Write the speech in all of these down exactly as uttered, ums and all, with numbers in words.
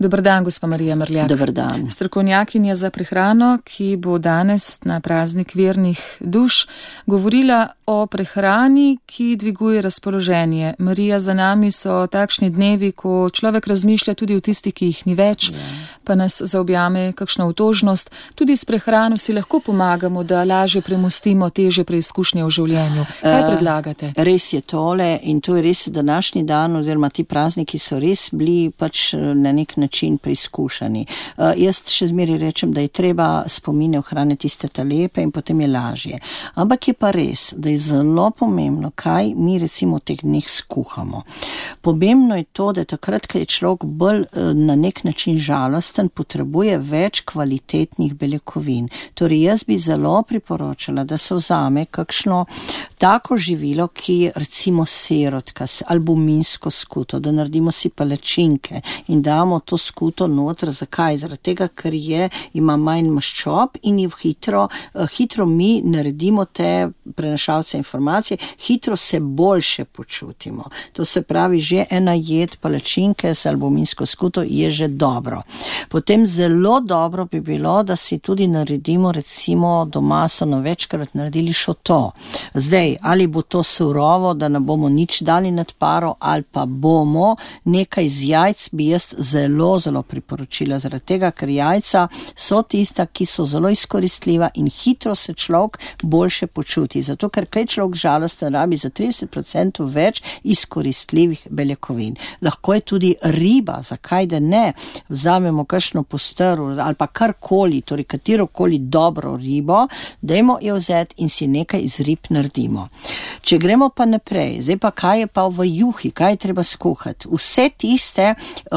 Dober dan, gospa Marija Mrljak. Dober dan. Strokovnjakinja za prehrano, ki bo danes na praznik vernih duš govorila o prehrani, ki dviguje razpoloženje. Marija, za nami so takšni dnevi, ko človek razmišlja tudi o tisti, ki jih ni več, ja. Pa nas zaobjame kakšna otožnost. Tudi s prehrano si lahko pomagamo, da lažje premostimo težje preizkušnje v življenju. Kaj predlagate? Uh, res je tole in to je res današnji dan oziroma ti prazniki so res bili pač na nek način preizkušani. Uh, jaz še zmeraj rečem, da je treba spomine ohraniti tiste ta lepe in potem je lažje. Ampak je pa res, da je zelo pomembno, kaj mi recimo v teh dneh skuhamo. Pomembno je to, da takrat, kad je človek bolj uh, na nek način žalosten, potrebuje več kvalitetnih beljakovin. Torej jaz bi zelo priporočala, da se vzame kakšno tako živilo, ki je recimo sirotka, albuminsko skuto, da naredimo si palačinke in damo to skuto noter. Zakaj? Zaradi tega, ker je, ima manj maščob in je hitro, hitro mi naredimo te prenašalce informacije, hitro se boljše počutimo. To se pravi, že ena jed palačinke s albuminsko skuto je že dobro. Potem zelo dobro bi bilo, da si tudi naredimo recimo doma so no večkrat naredili šoto. Zdaj, ali bo to surovo, da ne bomo nič dali nad paro, ali pa bomo nekaj z jajc, bi jaz zelo, zelo priporočila, zaradi tega, ker jajca so tista, ki so zelo izkoristljiva in hitro se človek boljše počuti. Zato, ker kaj človek žalosten rabi za trideset procentov več izkoristljivih beljakovin. Lahko je tudi riba, zakaj da ne? Vzamemo kakšno postrv ali pa karkoli, torej katerokoli dobro ribo, dajmo jo vzeti in si nekaj iz rib naredimo. Če gremo pa naprej, zdaj pa kaj je pa v juhi, kaj je treba skuhati? Vse tiste uh,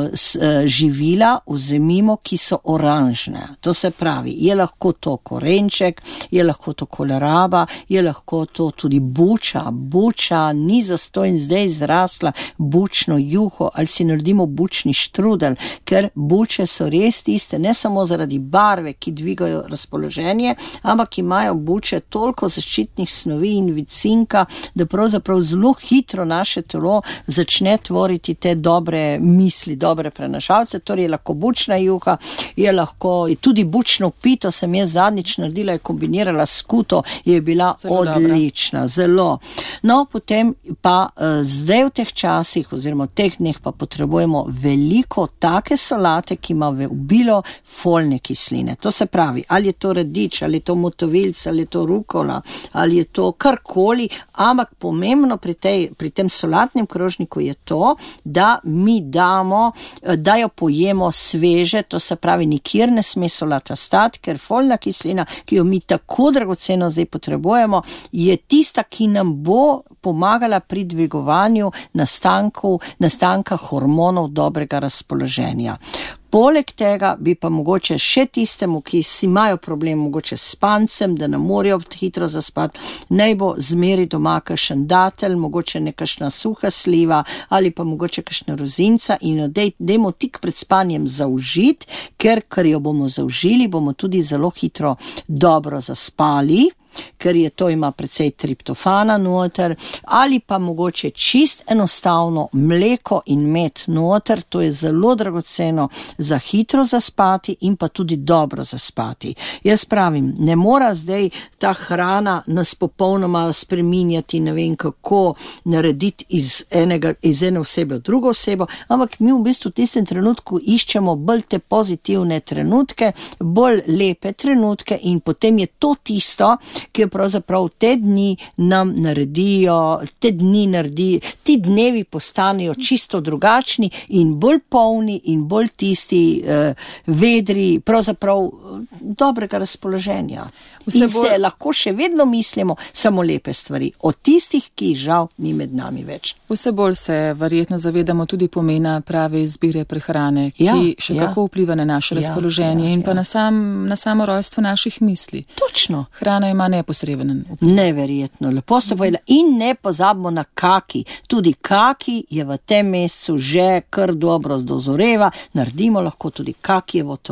uh, živila vzemimo, ki so oranžne. To se pravi, je lahko to korenček, je lahko to koleraba, je lahko to tudi buča. Buča ni zastojn zdaj zrasla bučno juho ali si naredimo bučni štrudel, ker buče so res tiste, ne samo zaradi barve, ki dvigajo razpoloženje, ampak imajo buče toliko zaščitnih snovi in vicinka, da pravzaprav zelo hitro naše telo začne tvoriti te dobre misli, dobre prenašalce. Torej je lahko bučna juha, je lahko je tudi bučno pito, sem jaz zadnjič naredila, je kombinirala skuto, je bila zelo odlična, dobra. Zelo. No, potem pa uh, zdaj v teh časih oziroma v teh dneh pa potrebujemo veliko take solate, ki ima v obilo folne kisline. To se pravi, ali je to radič, ali je to motovilc, ali je to rukola, ali je to karkoli, ampak pomembno pri, tej, pri tem solatnem krožniku je to, da mi damo, da jo pojemo sveže, to se pravi, nikjer ne sme solata stati, ker folna kislina, ki jo mi tako dragoceno zdaj potrebujemo, je tista, ki nam bo pomagala pri dvigovanju nastanku, nastanka hormonov dobrega razpoloženja. Poleg tega bi pa mogoče še tistemu, ki si imajo problem mogoče s spancem, da ne morejo hitro zaspati, naj bo zmeri doma kakšen datelj, mogoče nekašna suha sliva ali pa mogoče kakšna rozinca in jo dej, dejmo tik pred spanjem zaužiti, ker ker jo bomo zaužili, bomo tudi zelo hitro dobro zaspali, ker je to ima precej triptofana noter, ali pa mogoče čist enostavno mleko in med noter, to je zelo dragoceno za hitro zaspati in pa tudi dobro zaspati. Jaz pravim, ne mora zdaj ta hrana nas popolnoma spreminjati, ne vem kako narediti iz, enega, iz ene osebe v drugo osebo, ampak mi v bistvu v tistem trenutku iščemo bolj te pozitivne trenutke, bolj lepe trenutke in potem je to tisto, ki pravzaprav te dni nam naredijo, te dni naredi, ti dnevi postanejo čisto drugačni in bolj polni in bolj tisti eh, vedri, pravzaprav dobrega razpoloženja. Vse in bolj... se lahko še vedno mislimo samo lepe stvari, od tistih, ki jih žal ni med nami več. Vse bolj se verjetno zavedamo tudi pomena prave izbire prehrane, ki ja, še ja. kako vpliva na naše ja, razpoloženje ja, in pa ja. na, sam, na samo rojstvo naših misli. Točno. Hrana ima neposreden vpliv. Neverjetno, lepo ste povedali. In ne pozabimo na kaki. Tudi kaki je v tem mesecu že kar dobro zdozoreva, naredimo lahko tudi kakijevo torto.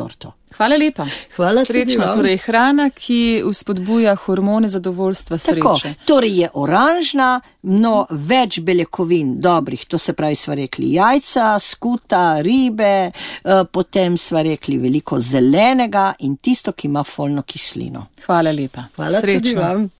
Hvala lepa. Hvala Srečno, torej hrana, ki vzpodbuja hormone zadovoljstva, sreče. Tako, torej je oranžna, no več beljakovin dobrih, to se pravi sva rekli jajca, skuta, ribe, potem sva rekli veliko zelenega in tisto, ki ima folno kislino. Hvala lepa. Hvala Srečno. Tudi vam.